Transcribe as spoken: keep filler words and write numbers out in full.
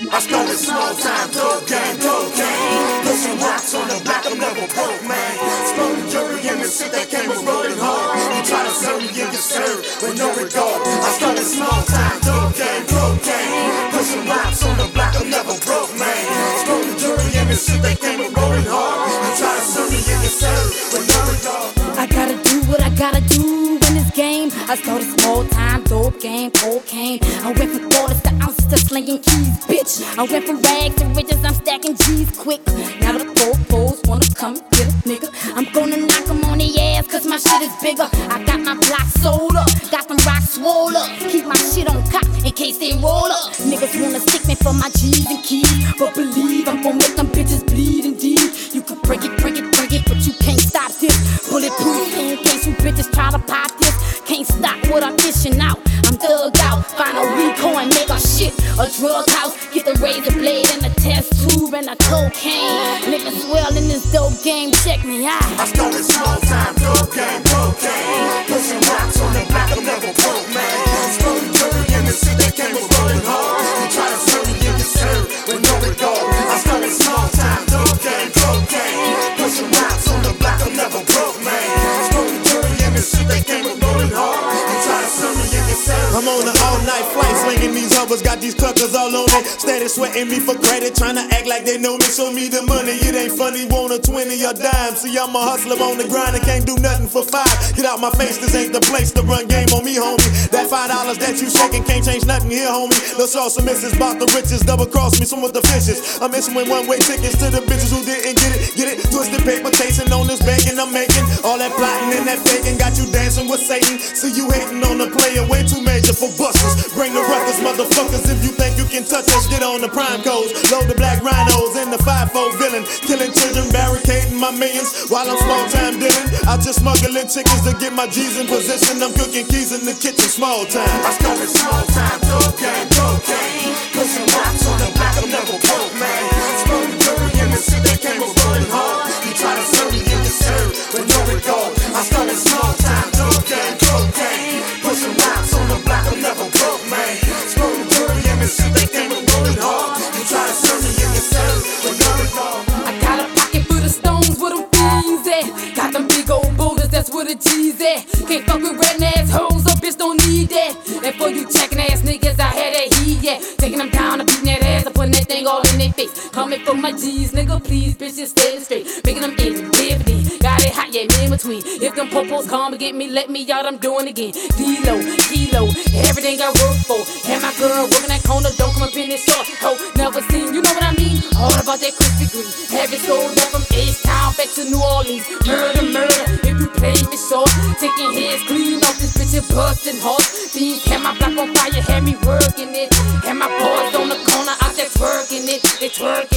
I started small time, dope game, dope game. Pushing rocks on the block, I'm never broke, man. Exploding jury in the shit that came with rolling hard. You try to serve me and get served with no regard. I started small time, dope game, dope game. Pushing rocks on the block, I'm never broke, man. Exploding jury in the shit that came with rolling hard. You try to serve me and get served with no regard. I gotta do what I gotta do in this game. I started small time, dope game, cocaine. I went from quarters to ounces to slinging keys, bitch. I went from rags to riches, I'm stacking G's quick. Now the po-pos wanna come and get a nigga. I'm gonna knock them on the ass, cause my shit is bigger. I got my block sold up, got them rocks swole up. Keep my shit on cock in case they roll up. Niggas wanna stick me for my G's and keys, but believe I'm gonna make them bitches bleed indeed. You can break it, break it, break it, but you can't stop this. Bulletproof in case you bitches try to pop this. Can't stop what I'm dishing out. I'm dug out, find a Rico and make a shit a drug house. Get the razor blade and a test tube and a cocaine. Niggas swell in this dope game, check me out. I started small time, dope game, cocaine. Pushing rocks on the block, I'm never broke, man. Exploding jury in the shit that came with rolling hard. You try to serve me and get served with no regard. I started small time, dope game, cocaine. Pushing rocks on the block, I'm never broke, man. Exploding jury in the shit that came with rolling hard. You try to serve me and get served. I'm on an all-night flight, slinging these hovers, got these cluckers all on me. Steady sweating me for credit, trying to act like they know me. Show me the money, it ain't funny, want a twenty or dime. See, I'm a hustler on the grind and can't do nothing for five. Get out my face, this ain't the place to run game on me, homie. That five dollars that you shaking can't change nothing here, homie. Those sauce misses, bought the riches, double cross me, some with the fishes. I'm missing with one-way tickets to the bitches who didn't get it. Get it, twisted paper, chasing on this banking I'm making. All that plotting and that faking got you dancing with Satan. See you hating on the player, way too major for busters. Bring the ruckus, motherfuckers, if you think you can touch us. Get on the prime codes, load the black rhinos and the five-fold villain. Killing children, barricading my millions while I'm small-time dealing. Out just smuggling chickens to get my G's in position. I'm cooking keys in the kitchen, small time. I started small time, dope game, cocaine. Pushing rocks on the block, I'm never broke, man. Exploding jury in the shit that came with rolling hard. You try to serve me and get served with no regard. I started small time, dope game, cocaine. Pushing rocks on the block, I'm never broke, man. Exploding jury in the shit that came with rolling hard. You try to serve me and get served with no regard. I got a pocket full of stones where them fiends at. Got them big old boulders, that's where the G's at. Can't fuck with red ass hoes, a bitch don't need that. And for you checking ass niggas, I had that heat, yeah. Taking them down and beating that ass and putting that thing all in their face. Coming for my G's, nigga, please, bitches, stay straight. Making them ends dividend. Got it hot, yeah, in between. If them popos come and get me, let me out, I'm doing again. D-Lo, kilo, everything I work for. And my girl working that corner, don't come up in this short. Ho, never seen, you know what I mean? All about that Krispy Kreme. Have it sold up from H-Town back to New Orleans. Murder, murder, if you play me short. Taking heads clean off this bitch and busting hard. These had my block on fire, had me working it. Had my boys on the corner out there twerking it. They twerking